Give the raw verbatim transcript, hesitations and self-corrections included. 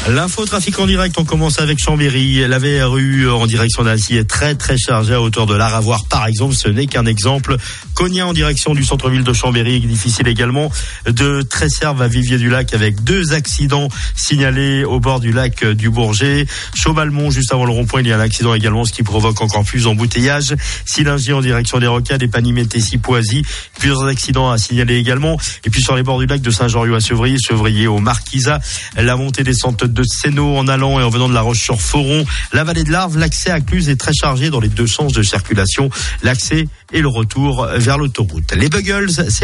L'info trafic en direct, on commence avec Chambéry. La V R U en direction d'Annecy est très très chargée à hauteur de l'Aravoir par exemple. Ce n'est qu'un exemple. Cognac en direction du centre-ville de Chambéry, difficile également. De Tresserve à Vivier-du-Lac avec deux accidents signalés au bord du lac du Bourget. Chaubalmont, juste avant le rond-point, il y a un accident également, ce qui provoque encore plus d'embouteillage. Silingy en direction des Rocades et Panimet-Tessy-Poisy. Plusieurs accidents à signaler également. Et puis sur les bords du lac de Saint-Jean-Rue à Sevrier, Sevrier au Marquisat. La montée descente de Sénaux en allant et en venant de La Roche-sur-Foron. La vallée de l'Arve, l'accès à Cluse est très chargé dans les deux sens de circulation. L'accès et le retour vers l'autoroute. Les Buggles, c'est